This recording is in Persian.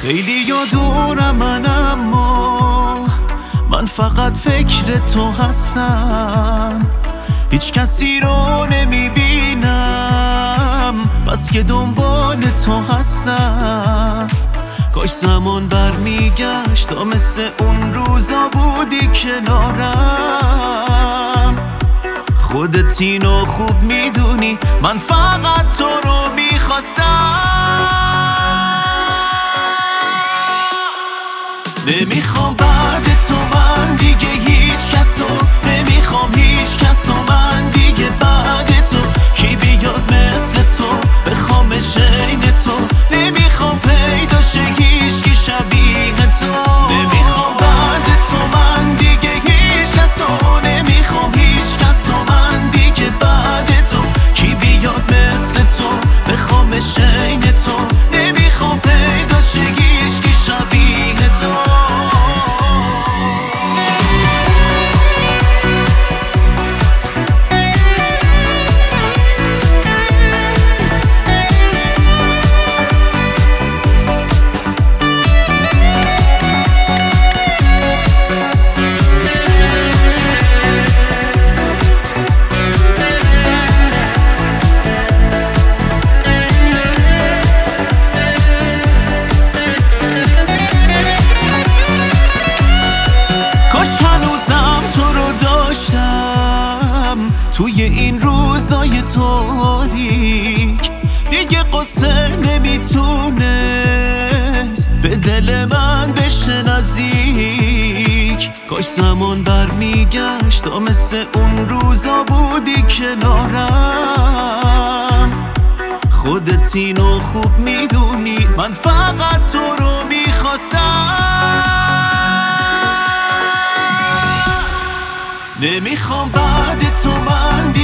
خیلی دورم من، اما من فقط فکر تو هستم. هیچ کسی رو نمیبینم بس که دنبال تو هستم. کاش زمان برمیگشت تا مثل اون روزا بودی کنارم. خودت اینو خوب میدونی، من فقط تو رو میخواستم. نمیخوام بعد تو من دیگه هیچ کسو، نمیخوام هیچ کسو من دیگه بعد تو. کی بیاد مثل تو بخوام شین تو، نمیخوام پیدا شه هیچکی شبیه تو. نمیخوام بعد تو من دیگه هیچ کسو، نمیخوام هیچ کسو من دیگه بعد تو. کی بیاد مثل تو بخوام شین تو، نمیخوام پیدا شه هیچکی شبیه تو. توی این روزای تاریک دیگه قصه نمیتونست به دل من بشه نزدیک. کاش زمان برمیگشت تا مثل اون روزا بودی کنارم. خودت اینو خوب میدونی، من فقط تو رو میخواستم. نمیخوام بعد تو من